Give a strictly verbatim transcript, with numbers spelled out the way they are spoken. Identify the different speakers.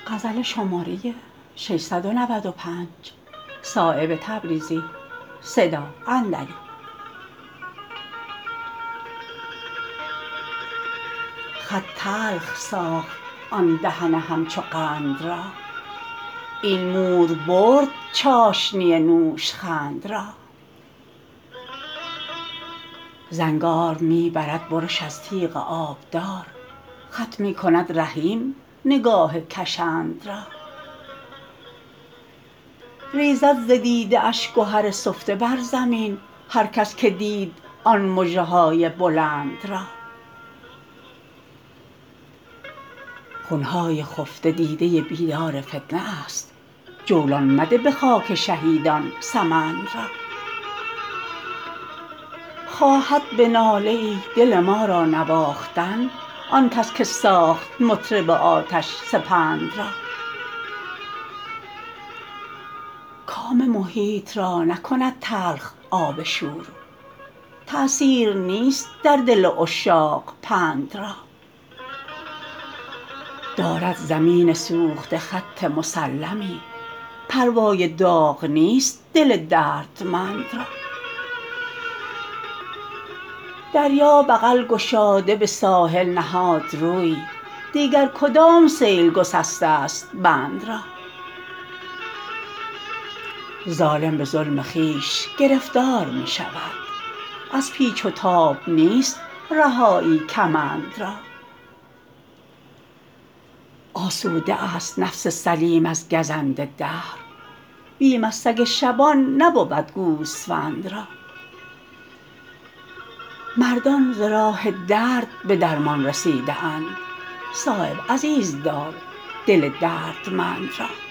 Speaker 1: غزل شماره ششصد و نود و پنج صایب تبریزی صدا اندری خط تلخ ساخت آن دهن همچو قند را این مور برد چاشنی نوشخند را زنگار می برد برش از تیغ آبدار خط می کند رحیم نگاه کشند را ریزد ز دیده اش گهر سفته بر زمین هر کس که دید آن مژه های بلند را خون های خفته دیده بیدار فتنه است جولان مده به خاک شهیدان سمند را خواهد به ناله ای دل ما را نواختن آن کس که ساخت مطرب آتش سپند را کام محیط را نکند تلخ آب شور تأثیر نیست در دل عشاق پند را دارد زمین سوخته خط مسلمی پروای داغ نیست دل دردمند را دریا بغل گشاده به ساحل نهاد روی دیگر کدام سیل گسسته است بند را ظالم به ظلم خویش گرفتار می شود از پیچ و تاب نیست رهایی کمند را آسوده است نفس سلیم از گزند دهر بیم از سگ شبان نبود گوسفند را مردان ز راه درد به درمان رسیده اند صایب عزیز دار دل دردمند را